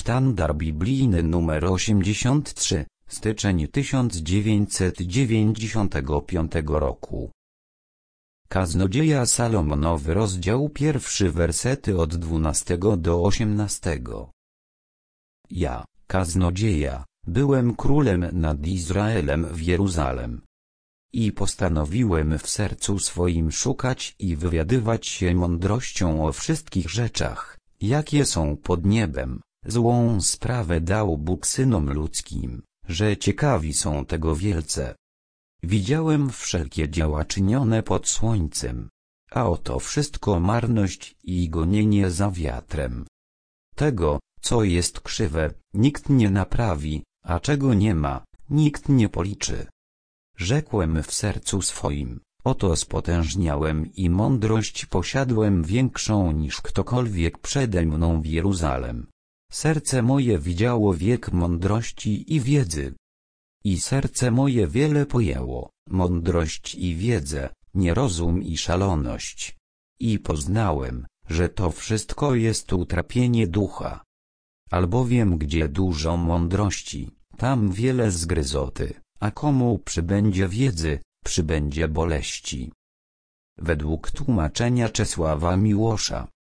Sztandar biblijny nr 83, styczeń 1995 roku. Kaznodzieja Salomonowy, rozdział 1, wersety od 12 do 18. Ja, kaznodzieja, byłem królem nad Izraelem w Jeruzalem. I postanowiłem w sercu swoim szukać i wywiadywać się mądrością o wszystkich rzeczach, jakie są pod niebem. Złą sprawę dał Bóg synom ludzkim, że ciekawi są tego wielce. Widziałem wszelkie dzieła czynione pod słońcem, a oto wszystko marność i gonienie za wiatrem. Tego, co jest krzywe, nikt nie naprawi, a czego nie ma, nikt nie policzy. Rzekłem w sercu swoim, oto spotężniałem i mądrość posiadłem większą niż ktokolwiek przede mną w Jeruzalem. Serce moje widziało wiek mądrości i wiedzy. I serce moje wiele pojęło, mądrość i wiedzę, nierozum i szaloność. I poznałem, że to wszystko jest utrapienie ducha. Albowiem gdzie dużo mądrości, tam wiele zgryzoty, a komu przybędzie wiedzy, przybędzie boleści. Według tłumaczenia Czesława Miłosza.